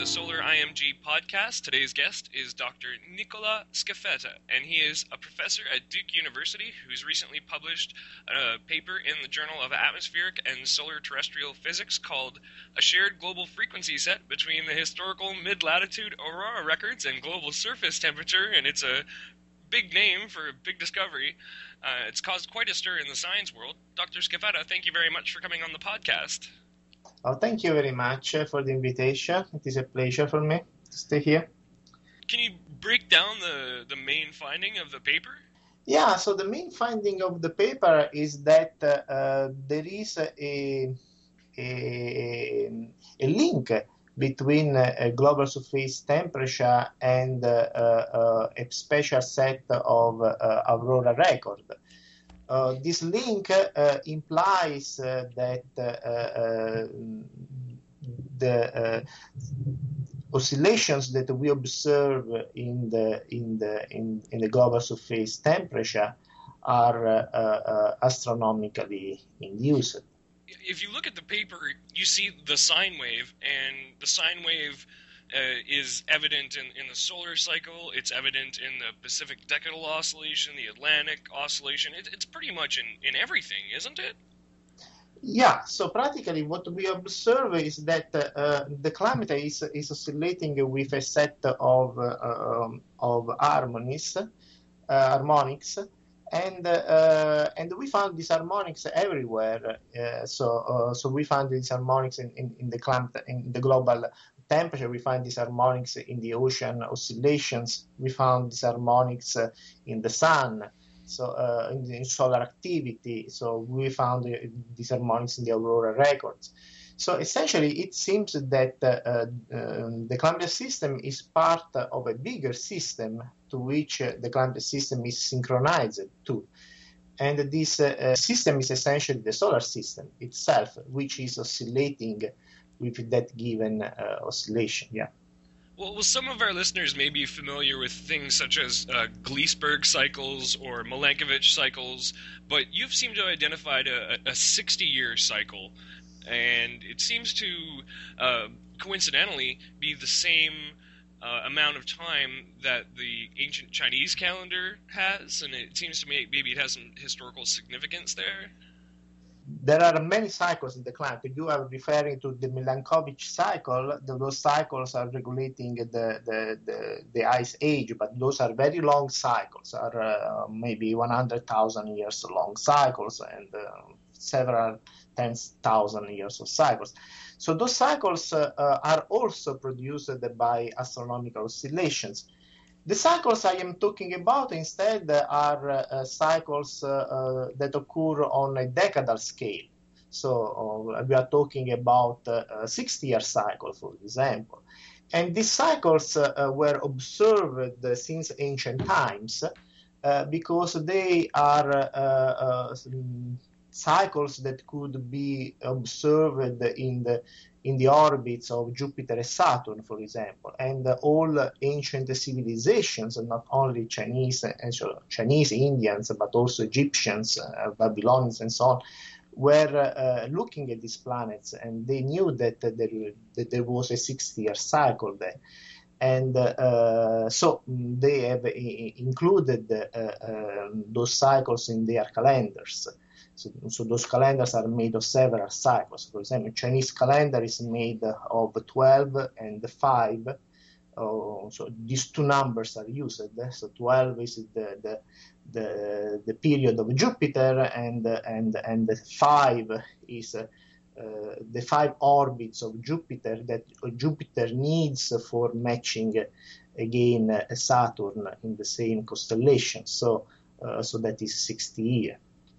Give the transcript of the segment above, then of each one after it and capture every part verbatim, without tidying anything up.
the Solar I M G podcast. Today's guest is Doctor Nicola Scafetta, and he is a professor at Duke University who's recently published a paper in the Journal of Atmospheric and Solar Terrestrial Physics called A Shared Global Frequency Set Between the Historical Mid-Latitude Aurora Records and Global Surface Temperature, and it's a big name for a big discovery. Uh, it's caused quite a stir in the science world. Doctor Scafetta, thank you very much for coming on the podcast. Oh, thank you very much for the invitation. It is a pleasure for me to stay here. Can you break down the, the main finding of the paper? Yeah, so the main finding of the paper is that uh, there is a, a, a link between a global surface temperature and uh, uh, a special set of uh, aurora record. Uh, this link uh, implies uh, that uh, uh, the uh, oscillations that we observe in the in the in, in the global surface temperature are uh, uh, astronomically induced. If you look at the paper, you see the sine wave, and the sine wave Uh, is evident in, in the solar cycle, it's evident in the Pacific Decadal Oscillation, the Atlantic Oscillation. It, it's pretty much in, in everything, isn't it? Yeah, so practically what we observe is that uh, the climate is, is oscillating with a set of, uh, um, of harmonies, uh, harmonics, and uh, and we found these harmonics everywhere. Uh, so uh, so we found these harmonics in, in, in the climate, in the global temperature. We find these harmonics in the ocean oscillations. We found these harmonics uh, in the sun, so uh, in, in solar activity. So we found uh, these harmonics in the aurora records. So essentially, it seems that uh, uh, the climate system is part of a bigger system to which uh, the climate system is synchronized to. And this uh, system is essentially the solar system itself, which is oscillating with that given uh, oscillation. Yeah. Well, well, some of our listeners may be familiar with things such as uh, Gliesberg cycles or Milankovitch cycles, but you've seemed to have identified a sixty-year cycle. And it seems to uh, coincidentally be the same uh, amount of time that the ancient Chinese calendar has, and it seems to me maybe it has some historical significance there. There are many cycles in the climate. You are referring to the Milankovitch cycle. Those cycles are regulating the, the, the, the ice age, but those are very long cycles, are uh, maybe one hundred thousand years long cycles and uh, several tens thousand years of cycles. So those cycles uh, uh, are also produced by astronomical oscillations. The cycles I am talking about instead are uh, cycles uh, uh, that occur on a decadal scale. So uh, we are talking about uh, a sixty-year cycle, for example. And these cycles uh, were observed since ancient times uh, because they are uh, uh, cycles that could be observed in the in the orbits of Jupiter and Saturn, for example, and uh, all ancient civilizations, not only Chinese, and so Chinese, Indians, but also Egyptians, uh, Babylonians, and so on, were uh, looking at these planets, and they knew that, uh, there, that there was a sixty-year cycle there. And uh, so they have I- included uh, uh, those cycles in their calendars. So, so those calendars are made of several cycles. For example, Chinese calendar is made of twelve and five. Uh, so these two numbers are used. So twelve is the the the, the period of Jupiter, and and and five is uh, uh, the five orbits of Jupiter that Jupiter needs for matching uh, again uh, Saturn in the same constellation. So uh, so that is sixty years.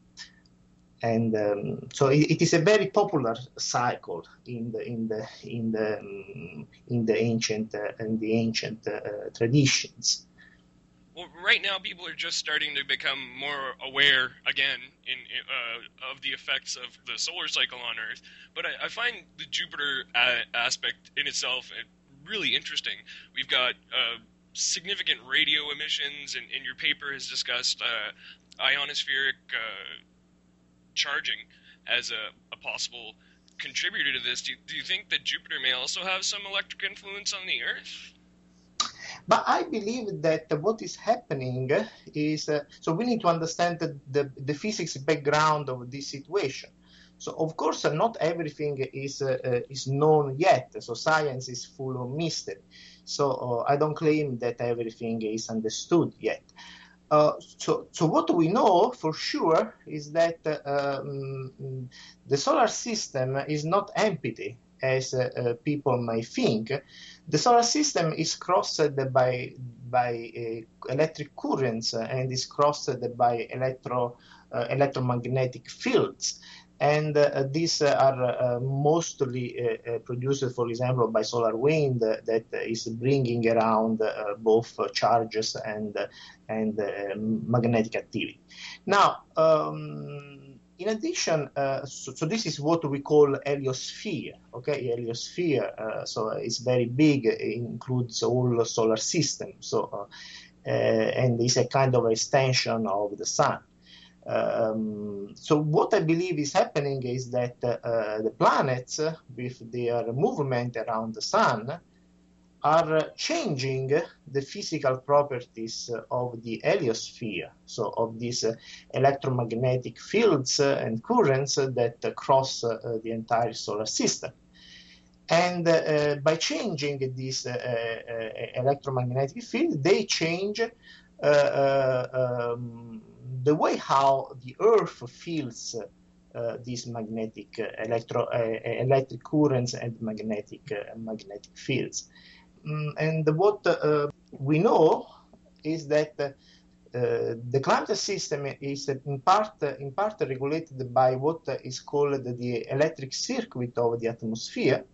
And um, so it, it is a very popular cycle in the in the in the um, in the ancient uh, in the ancient uh, traditions. Well, right now people are just starting to become more aware again in uh, of the effects of the solar cycle on Earth. But I, I find the Jupiter a- aspect in itself really interesting. We've got uh, significant radio emissions, and, and your paper has discussed uh, ionospheric Uh, charging as a, a possible contributor to this. Do you, do you think that Jupiter may also have some electric influence on the Earth? But I believe that what is happening is, uh, so we need to understand the, the, the physics background of this situation. So, of course, uh, not everything is uh, uh, is known yet. So science is full of mystery. So uh, I don't claim that everything is understood yet. Uh, so, so what we know for sure is that uh, um, the solar system is not empty, as uh, uh, people may think. The solar system is crossed by by uh, electric currents and is crossed by electro uh, electromagnetic fields. And uh, these uh, are uh, mostly uh, uh, produced, for example, by solar wind uh, that is bringing around uh, both uh, charges and uh, and uh, magnetic activity. Now, um, in addition, uh, so, so this is what we call heliosphere. Okay, heliosphere. Uh, so it's very big. It includes all solar system. So uh, uh, and it's a kind of extension of the sun. Um, so what I believe is happening is that uh, the planets, uh, with their movement around the sun, are uh, changing the physical properties uh, of the heliosphere, so of these uh, electromagnetic fields uh, and currents uh, that uh, cross uh, the entire solar system. And uh, by changing this uh, uh, electromagnetic field, they change uh, uh, um, the way how the Earth feels uh, these magnetic uh, electro uh, electric currents and magnetic uh, magnetic fields. Mm, and what uh, we know is that uh, uh, the climate system is in part uh, in part regulated by what is called the electric circuit of the atmosphere.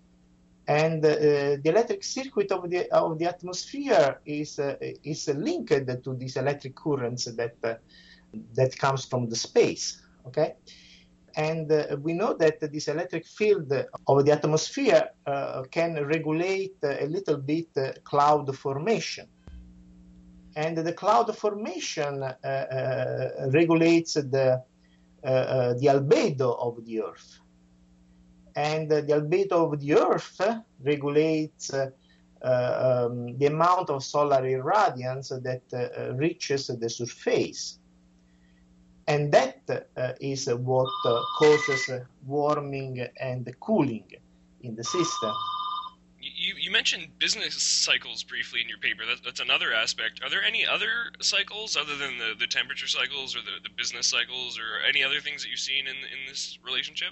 And uh, the electric circuit of the of the atmosphere is uh, is linked to these electric currents that uh, that comes from the space. Okay, and uh, we know that this electric field of the atmosphere uh, can regulate a little bit uh, cloud formation, and the cloud formation uh, uh, regulates the uh, uh, the albedo of the Earth. And uh, the albedo of the Earth uh, regulates uh, uh, um, the amount of solar irradiance that uh, reaches the surface. And that uh, is what uh, causes uh, warming and cooling in the system. You, you mentioned business cycles briefly in your paper. That, that's another aspect. Are there any other cycles other than the, the temperature cycles or the, the business cycles, or any other things that you've seen in, in this relationship?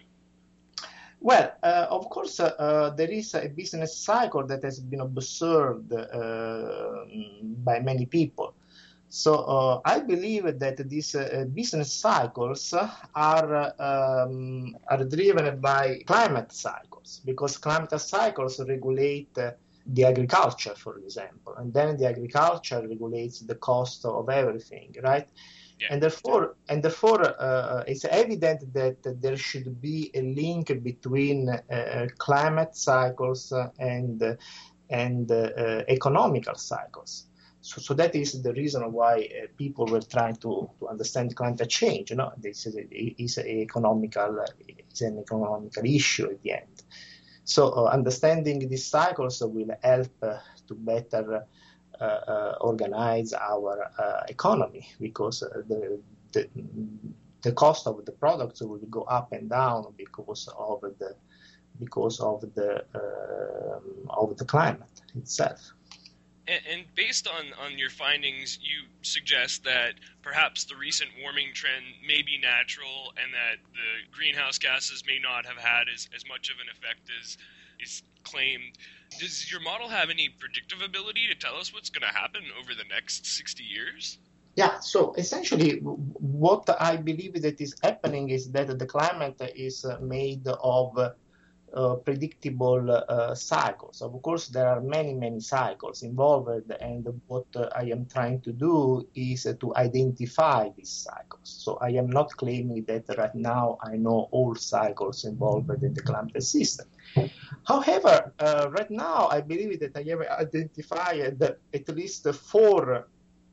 Well, uh, of course, uh, uh, there is a business cycle that has been observed uh, by many people. So uh, I believe that these uh, business cycles are um, are driven by climate cycles, because climate cycles regulate uh, the agriculture, for example, and then the agriculture regulates the cost of everything, right? Yeah. And therefore, and therefore, uh, it's evident that there should be a link between uh, climate cycles and uh, and uh, economical cycles. So, so that is the reason why uh, people were trying to, to understand climate change. You know, this is a, is a economical is an economical issue at the end. So, uh, understanding these cycles will help uh, to better Uh, uh, organize our uh, economy, because uh, the, the the cost of the products will go up and down because of the because of the uh, of the climate itself. And, and based on, on your findings, you suggest that perhaps the recent warming trend may be natural, and that the greenhouse gases may not have had as, as much of an effect as is claimed. Does your model have any predictive ability to tell us what's going to happen over the next sixty years? Yeah, so essentially what I believe that is happening is that the climate is made of uh, predictable uh, cycles. Of course, there are many, many cycles involved, and what uh, I am trying to do is uh, to identify these cycles. So I am not claiming that right now I know all cycles involved in the climate system. However, uh, right now I believe that I have identified at least four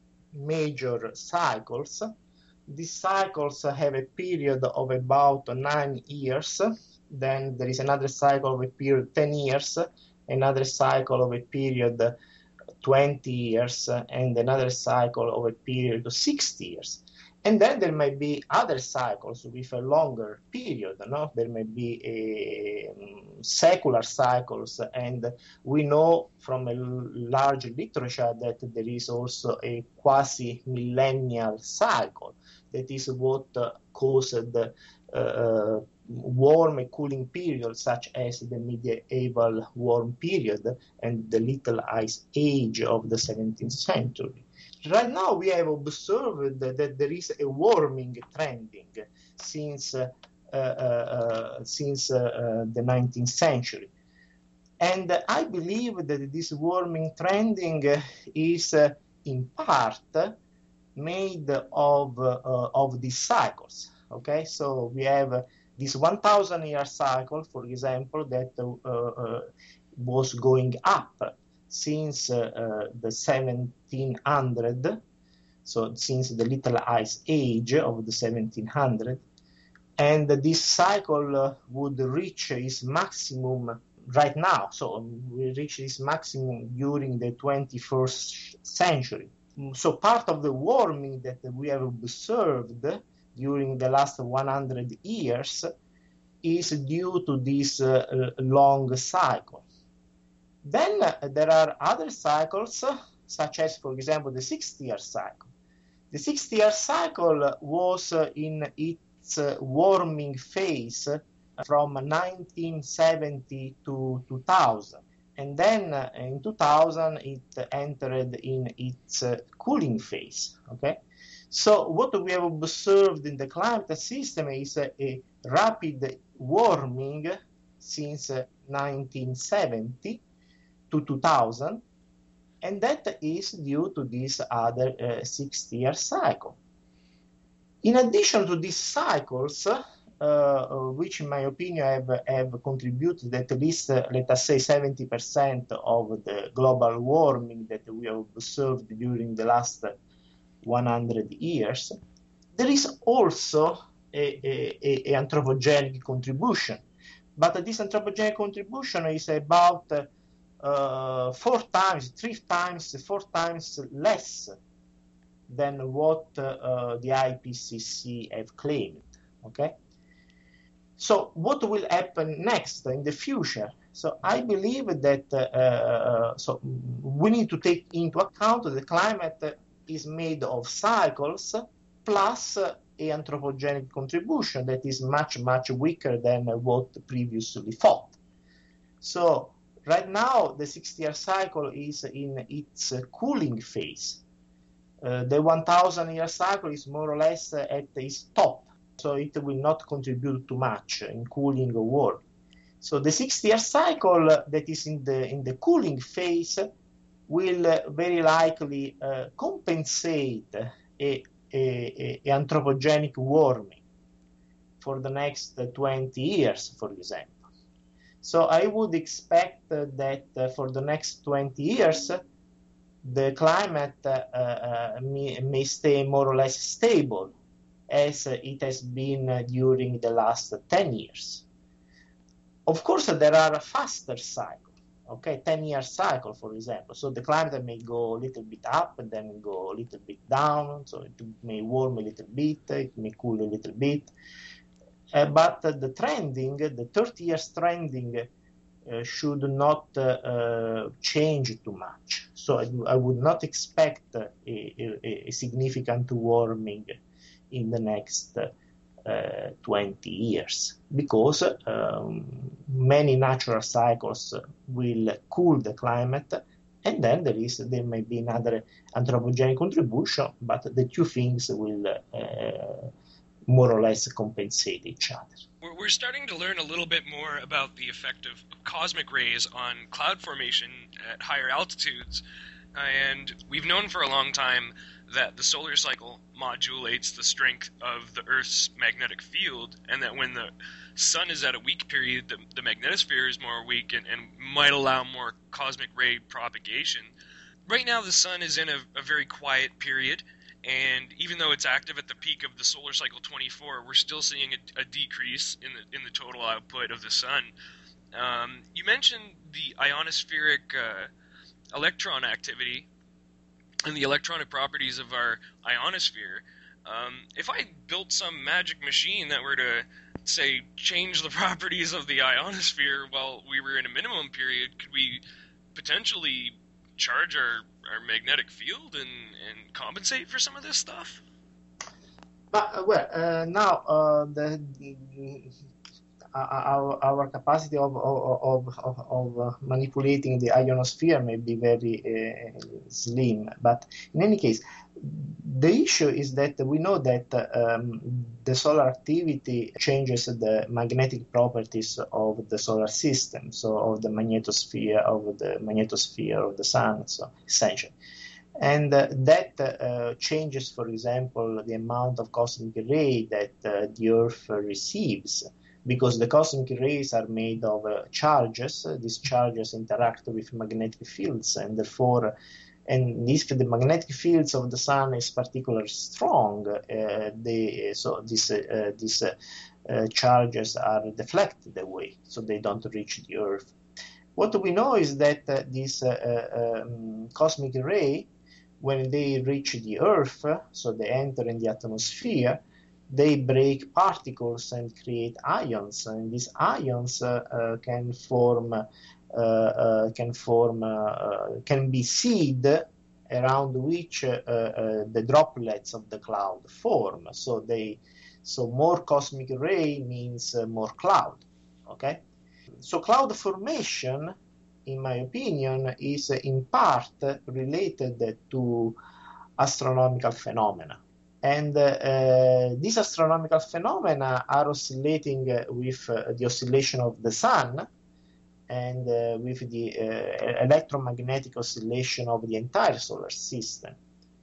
major cycles. These cycles have a period of about nine years. then there is another cycle of a period ten years, another cycle of a period twenty years, and another cycle of a period of sixty years. And then there might be other cycles with a longer period. No? There may be a, um, secular cycles, and we know from a large literature that there is also a quasi-millennial cycle. That is what uh, caused uh, warm and cooling periods, such as the medieval warm period and the Little Ice Age of the seventeenth century. Right now, we have observed that, that there is a warming trending since uh, uh, uh, since uh, uh, the nineteenth century, and I believe that this warming trending is uh, in part made of uh, of these cycles. Okay, so we have this one thousand year cycle, for example, that uh, uh, was going up since uh, uh, the seventeen hundred, so since the Little Ice Age of the seventeen hundred, and this cycle uh, would reach its maximum right now, so we reach its maximum during the twenty-first century. So part of the warming that we have observed during the last one hundred years is due to this uh, long cycle. Then uh, there are other cycles, uh, such as, for example, the sixty-year cycle. The sixty-year cycle was uh, in its uh, warming phase from nineteen seventy to two thousand. And then uh, in two thousand, it entered in its uh, cooling phase. Okay? So what we have observed in the climate system is uh, a rapid warming since uh, nineteen seventy to two thousand, and that is due to this other uh, sixty-year cycle. In addition to these cycles, uh, uh, which in my opinion have, have contributed at least, uh, let us say, seventy percent of the global warming that we have observed during the last one hundred years, there is also a, a, a anthropogenic contribution. But this anthropogenic contribution is about uh, Uh, four times, three times, four times less than what uh, uh, the I P C C have claimed. Okay. So what will happen next in the future? So I believe that uh, uh, so we need to take into account that the climate is made of cycles plus uh, a anthropogenic contribution that is much much weaker than what previously thought. So right now, the sixty-year cycle is in its uh, cooling phase. Uh, the one thousand year cycle is more or less uh, at its top, so it will not contribute too much in cooling or warming. So the sixty-year cycle uh, that is in the in the cooling phase will uh, very likely uh, compensate a, a, a, a anthropogenic warming for the next uh, twenty years, for example. So I would expect uh, that uh, for the next twenty years, the climate uh, uh, may, may stay more or less stable as uh, it has been uh, during the last ten years. Of course, uh, there are faster cycles, okay, ten-year cycle, for example. So the climate may go a little bit up and then go a little bit down. So it may warm a little bit, it may cool a little bit. Uh, but uh, the trending, the thirty years trending, uh, should not uh, uh, change too much. So I, I would not expect uh, a, a, a significant warming in the next uh, twenty years, because um, many natural cycles will cool the climate, and then there is there may be another anthropogenic contribution, but the two things will uh, more or less compensate each other. We're starting to learn a little bit more about the effect of cosmic rays on cloud formation at higher altitudes, and we've known for a long time that the solar cycle modulates the strength of the Earth's magnetic field, and that when the sun is at a weak period, the, the magnetosphere is more weak and, and might allow more cosmic ray propagation. Right now the sun is in a, a very quiet period, and even though it's active at the peak of the solar cycle twenty-four, we're still seeing a, a decrease in the in the total output of the sun. Um, you mentioned the ionospheric uh, electron activity and the electronic properties of our ionosphere. Um, if I built some magic machine that were to, say, change the properties of the ionosphere while we were in a minimum period, could we potentially charge our, our magnetic field and, and compensate for some of this stuff? But uh, well, uh, now uh, the, uh, our our capacity of of of, of uh, manipulating the ionosphere may be very uh, slim. But in any case, the issue is that we know that um, the solar activity changes the magnetic properties of the solar system, so of the magnetosphere, of the magnetosphere of the sun, so essentially. And uh, that uh, changes, for example, the amount of cosmic ray that uh, the Earth uh, receives, because the cosmic rays are made of uh, charges. Uh, these charges interact with magnetic fields, and therefore, and if the magnetic fields of the sun is particularly strong, uh, they, so these uh, these uh, uh, charges are deflected away, so they don't reach the Earth. What we know is that uh, this uh, um, cosmic ray, when they reach the Earth, so they enter in the atmosphere, they break particles and create ions, and these ions uh, uh, can form, uh, uh, can form, uh, uh, can be seed around which uh, uh, the droplets of the cloud form. So they, so more cosmic ray means uh, more cloud. Okay, so cloud formation, in my opinion, is uh, in part related to astronomical phenomena. And uh, uh, these astronomical phenomena are oscillating uh, with uh, the oscillation of the sun and uh, with the uh, electromagnetic oscillation of the entire solar system.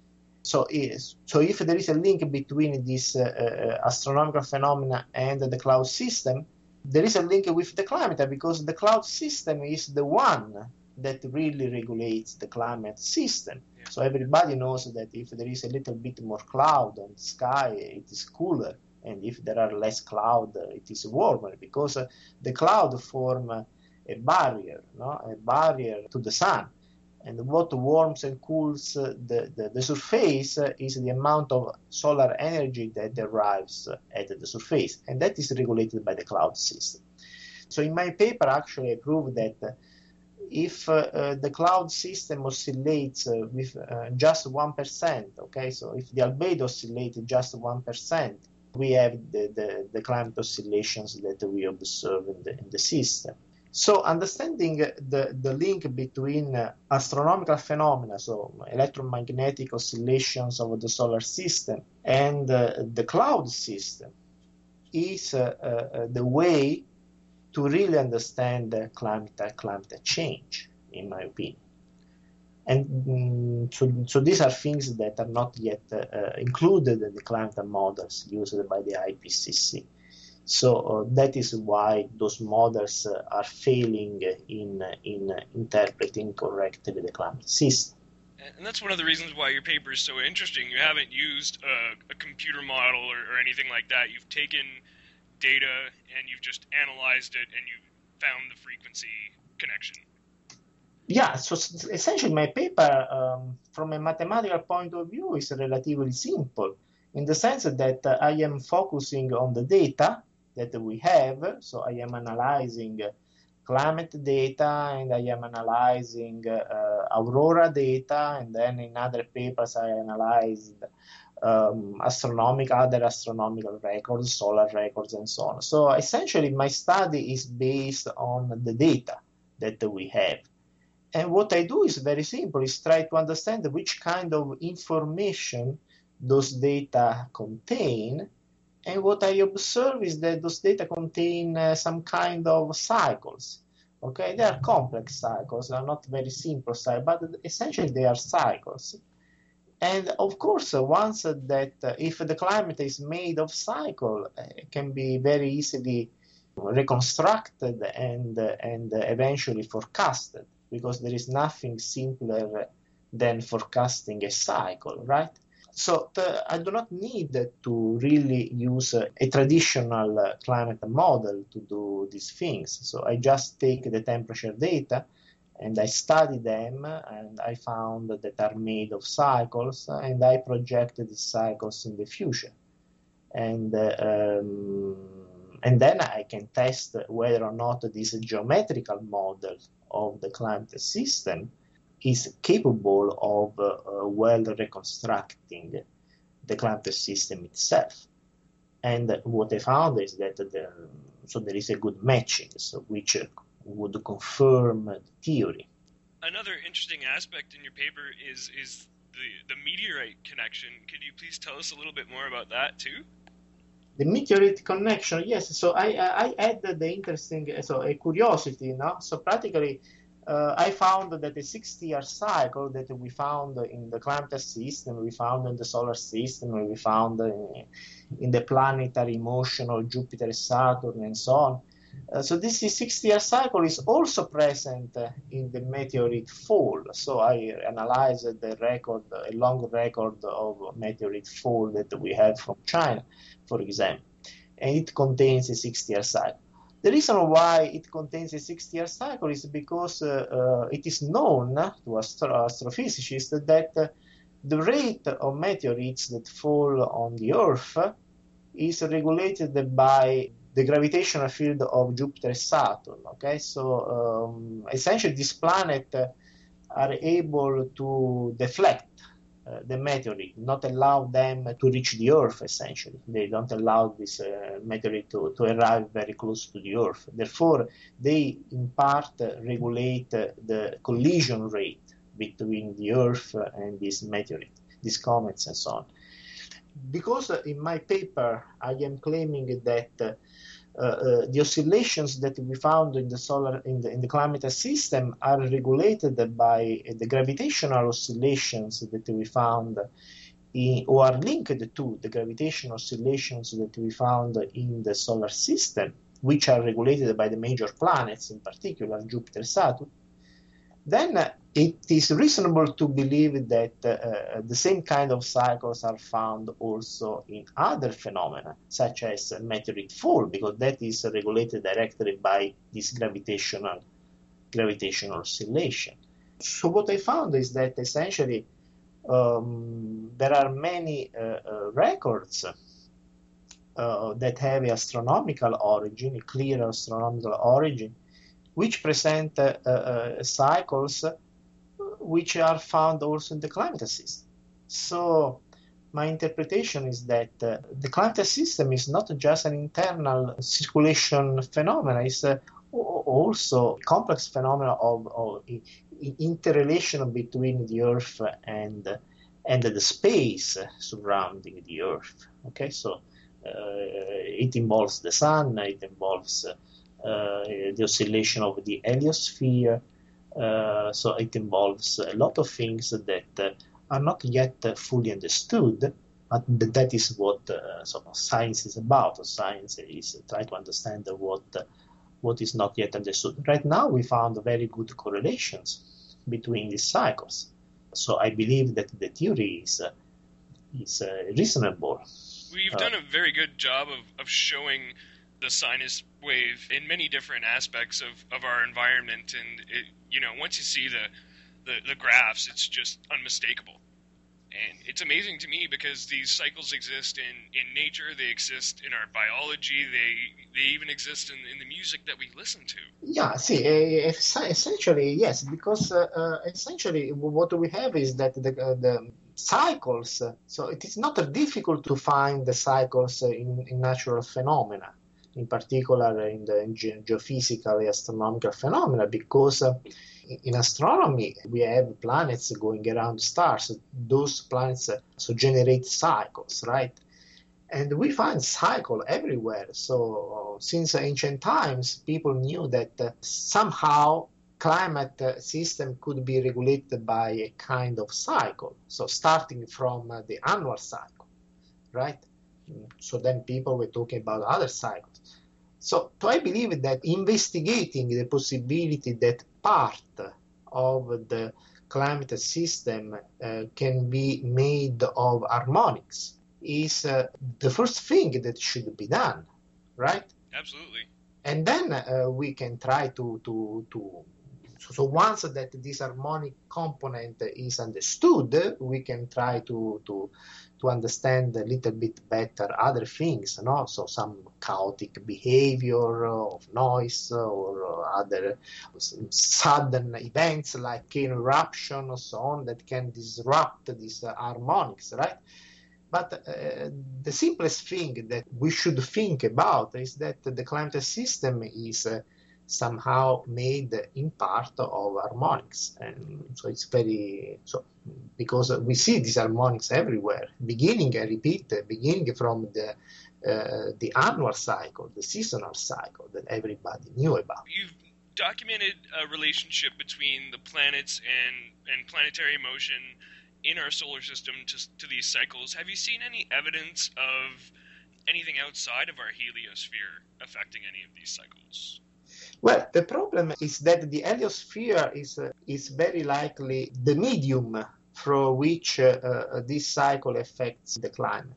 So, is, so if there is a link between these uh, uh, astronomical phenomena and the cloud system, there is a link with the climate, because the cloud system is the one that really regulates the climate system. Yeah. So everybody knows that if there is a little bit more cloud on the sky, it is cooler, and if there are less cloud, it is warmer, because uh, the cloud form uh, a barrier, no? a barrier to the sun. And what warms and cools uh, the, the, the surface uh, is the amount of solar energy that arrives uh, at the surface, and that is regulated by the cloud system. So in my paper, actually, I prove that uh, if uh, uh, the cloud system oscillates uh, with uh, just one percent, okay, so if the albedo oscillates just one percent, we have the, the, the climate oscillations that we observe in the, in the system. So understanding the, the link between uh, astronomical phenomena, so electromagnetic oscillations of the solar system, and uh, the cloud system is uh, uh, the way to really understand uh, climate, uh, climate change, in my opinion. And mm, so, so these are things that are not yet uh, uh, included in the climate models used by the I P C C. So uh, that is why those models uh, are failing in, uh, in uh, interpreting correctly the climate system. And that's one of the reasons why your paper is so interesting. You haven't used a, a computer model or, or anything like that. You've taken data and you've just analyzed it and you've found the frequency connection. Yeah, so essentially my paper, um, from a mathematical point of view, is relatively simple, in the sense that uh, I am focusing on the data that we have. So I am analyzing uh, climate data, and I am analyzing uh, aurora data, and then in other papers I analyzed um, astronomical, other astronomical records, solar records, and so on. So essentially my study is based on the data that we have. And what I do is very simple, is try to understand which kind of information those data contain. And what I observe is that those data contain uh, some kind of cycles. Okay, they are complex cycles, they are not very simple cycles, but essentially they are cycles. And of course, uh, once uh, that uh, if the climate is made of cycle, uh, it can be very easily reconstructed and uh, and uh, eventually forecasted, because there is nothing simpler than forecasting a cycle, right? So the, I do not need to really use a, a traditional uh, climate model to do these things. So I just take the temperature data and I study them, and I found that they are made of cycles, and I projected the cycles in the future. And, uh, um, and then I can test whether or not this geometrical model of the climate system is capable of uh, well reconstructing the climate system itself. And what I found is that the, so there is a good matching, so which would confirm the theory. Another interesting aspect in your paper is is the, the meteorite connection. Could you please tell us a little bit more about that too? The meteorite connection, yes. So I I added the interesting, so a curiosity, you know. So practically, uh, I found that a sixty-year cycle that we found in the climate system, we found in the solar system, we found in, in the planetary motion of Jupiter, Saturn, and so on. Uh, so this sixty-year cycle is also present uh, in the meteorite fall. So I analyzed the record, a long record of meteorite fall that we have from China, for example, and it contains a sixty-year cycle. The reason why it contains a sixty-year cycle is because uh, uh, it is known to astro- astrophysicists that uh, the rate of meteorites that fall on the Earth is regulated by the gravitational field of Jupiter Saturn. Okay, so um, essentially these planets uh, are able to deflect uh, the meteorite, not allow them to reach the Earth. Essentially, they don't allow this uh, meteorite to, to arrive very close to the Earth. Therefore, they in part uh, regulate uh, the collision rate between the Earth and this meteorite, these comets, and so on. Because uh, in my paper I am claiming that uh, uh, the oscillations that we found in the solar in the, in the climate system are regulated by uh, the gravitational oscillations that we found in, or are linked to the gravitational oscillations that we found in the solar system, which are regulated by the major planets, in particular Jupiter, Saturn. Then uh, it is reasonable to believe that uh, the same kind of cycles are found also in other phenomena, such as meteorite fall, because that is regulated directly by this gravitational, gravitational oscillation. So what I found is that essentially um, there are many uh, uh, records uh, that have an astronomical origin, a clear astronomical origin, which present uh, uh, cycles which are found also in the climate system. So my interpretation is that uh, the climate system is not just an internal circulation phenomenon, it's uh, also a complex phenomenon of, of interrelation between the Earth and, and the space surrounding the Earth. Okay, so uh, it involves the sun, it involves uh, Uh, the oscillation of the heliosphere, uh, so it involves a lot of things that uh, are not yet uh, fully understood, but that is what uh, so science is about. Science is trying to understand what uh, what is not yet understood. Right now, we found very good correlations between these cycles, so I believe that the theory is uh, is uh, reasonable. We've done a very good job of, of showing the sinus wave in many different aspects of, of our environment, and it, you know, once you see the, the, the graphs, it's just unmistakable. And it's amazing to me because these cycles exist in, in nature, they exist in our biology, they they even exist in, in the music that we listen to. Yeah, see, essentially, yes, because uh, uh, essentially what we have is that the, uh, the cycles, uh, so it is not difficult to find the cycles in, in natural phenomena, in particular in the ge- geophysical astronomical phenomena, because uh, in astronomy we have planets going around stars. Those planets uh, so generate cycles, right? And we find cycle everywhere. So uh, since ancient times, people knew that uh, somehow climate uh, system could be regulated by a kind of cycle. So starting from uh, the annual cycle, right? So then people were talking about other cycles. So, so I believe that investigating the possibility that part of the climate system uh, can be made of harmonics is uh, the first thing that should be done, right? Absolutely. And then uh, we can try to, to, to so, so once that this harmonic component is understood, we can try to, to, to understand a little bit better other things, no? So some chaotic behavior of noise or other sudden events like eruption or so on that can disrupt these uh, harmonics, right? But uh, the simplest thing that we should think about is that the climate system is uh, somehow made in part of harmonics. And so it's very, so because we see these harmonics everywhere, beginning, I repeat, beginning from the uh, the annual cycle, the seasonal cycle that everybody knew about. You've documented a relationship between the planets and, and planetary motion in our solar system to, to these cycles. Have you seen any evidence of anything outside of our heliosphere affecting any of these cycles? Well, the problem is that the heliosphere is uh, is very likely the medium through which uh, uh, this cycle affects the climate.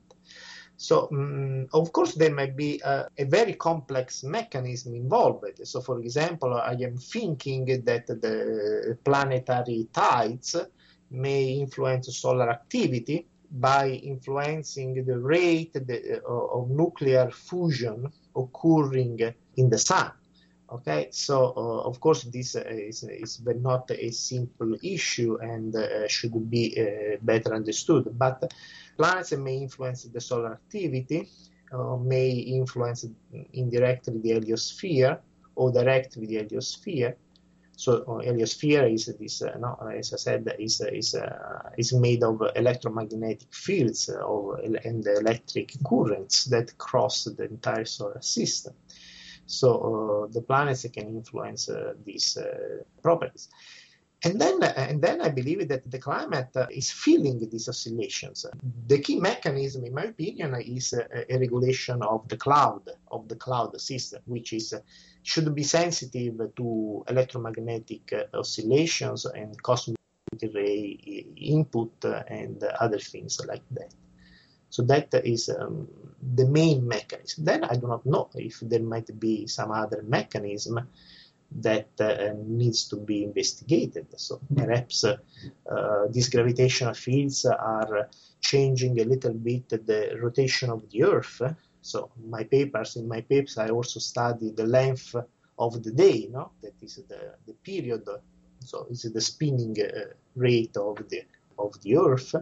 So, um, of course, there might be a, a very complex mechanism involved. So, for example, I am thinking that the planetary tides may influence solar activity by influencing the rate the, uh, of nuclear fusion occurring in the sun. Okay, so uh, of course this uh, is, is not a simple issue and uh, should be uh, better understood. But planets may influence the solar activity, uh, may influence indirectly the heliosphere or directly the heliosphere. So uh, heliosphere is this, uh, no, as I said, is is uh, is made of electromagnetic fields of, and electric currents that cross the entire solar system. So uh, the planets can influence uh, these uh, properties. And then, uh, and then I believe that the climate uh, is feeling these oscillations. The key mechanism, in my opinion, is uh, a regulation of the cloud, of the cloud system, which is uh, should be sensitive to electromagnetic uh, oscillations and cosmic ray input uh, and other things like that. So that is um, the main mechanism. Then I do not know if there might be some other mechanism that uh, needs to be investigated. So perhaps uh, uh, these gravitational fields are changing a little bit the rotation of the Earth. So my papers, in my papers, I also study the length of the day, no? That is the, the period. So it's the spinning uh, rate of the of the Earth.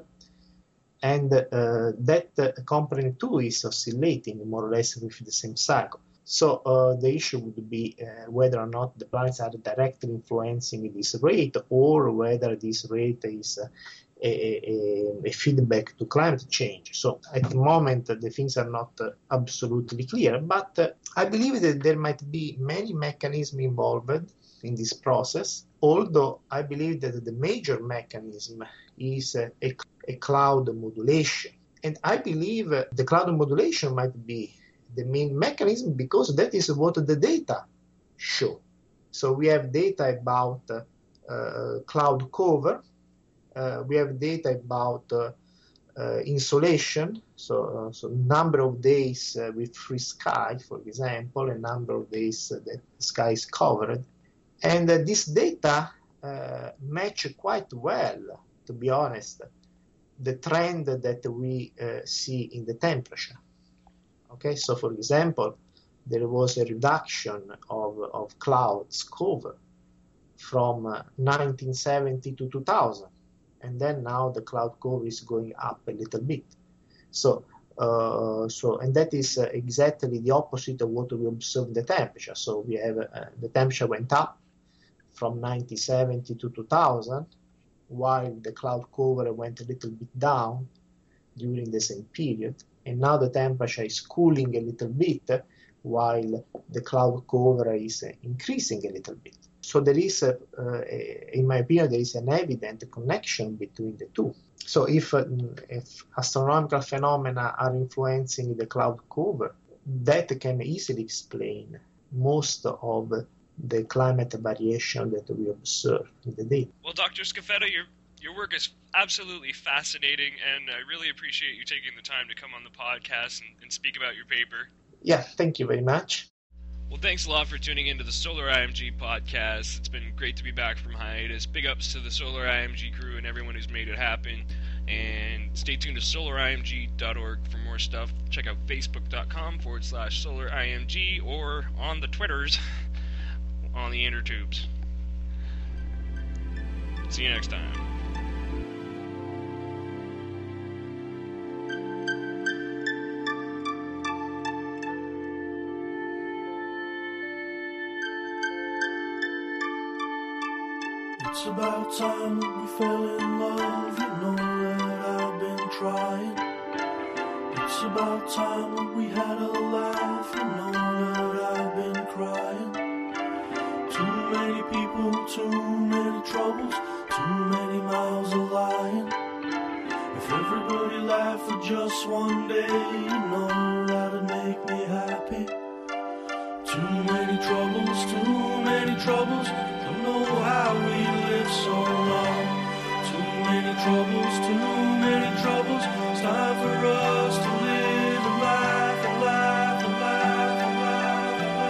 And uh, that uh, component too is oscillating more or less with the same cycle. So uh, the issue would be uh, whether or not the planets are directly influencing this rate, or whether this rate is uh, a, a, a feedback to climate change. So at the moment uh, the things are not uh, absolutely clear, but uh, I believe that there might be many mechanisms involved in this process, although I believe that the major mechanism is uh, a, a cloud modulation. And I believe uh, the cloud modulation might be the main mechanism because that is what the data show. So we have data about uh, uh, cloud cover, uh, we have data about uh, uh, insolation, so, uh, so number of days uh, with free sky, for example, a number of days uh, that the sky is covered. And uh, this data uh, match quite well, to be honest, the trend that we uh, see in the temperature. Okay, so for example, there was a reduction of, of clouds cover from uh, nineteen seventy to two thousand, and then now the cloud cover is going up a little bit. So, uh, so and that is uh, exactly the opposite of what we observe in the temperature. So we have uh, the temperature went up from nineteen seventy to two thousand, while the cloud cover went a little bit down during the same period. And now the temperature is cooling a little bit, while the cloud cover is increasing a little bit. So there is, a, uh, a, in my opinion, there is an evident connection between the two. So if, uh, if astronomical phenomena are influencing the cloud cover, that can easily explain most of the climate variation that we observe in the data. Well, Doctor Scafetta, your your work is absolutely fascinating, and I really appreciate you taking the time to come on the podcast and, and speak about your paper. Yeah, thank you very much. Well, thanks a lot for tuning into the Solar I M G podcast. It's been great to be back from hiatus. Big ups to the Solar I M G crew and everyone who's made it happen. And stay tuned to solar I M G dot org for more stuff. Check out facebook.com forward slash SolarIMG or on the Twitters on the intertubes. See you next time. It's about time that we fell in love, you know that I've been trying. It's about time that we had a laugh, you know that I've been crying. Too many people, too many troubles, too many miles of lying. If everybody laughed for just one day, you know that'd make me happy. Too many troubles, too many troubles, don't know how we live so long. Too many troubles, too many troubles, it's time for us to live and laugh and laugh and laugh and laugh and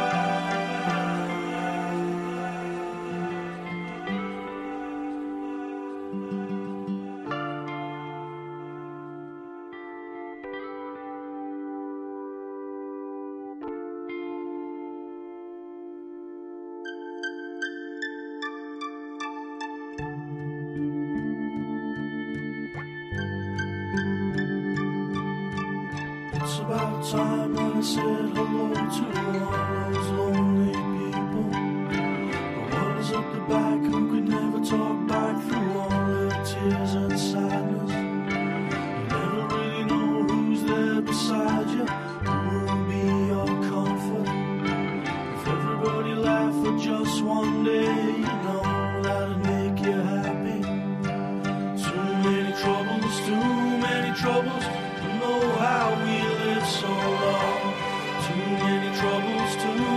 It's about time that I said hello to all those lonely people. The ones up the back who could never talk back through all their tears and sadness. You never really know who's there beside you, who will be your comfort. If everybody laughed for just one day, you know that'd make you happy. Too many troubles, too many troubles, don't know how we live so long. Too many troubles, too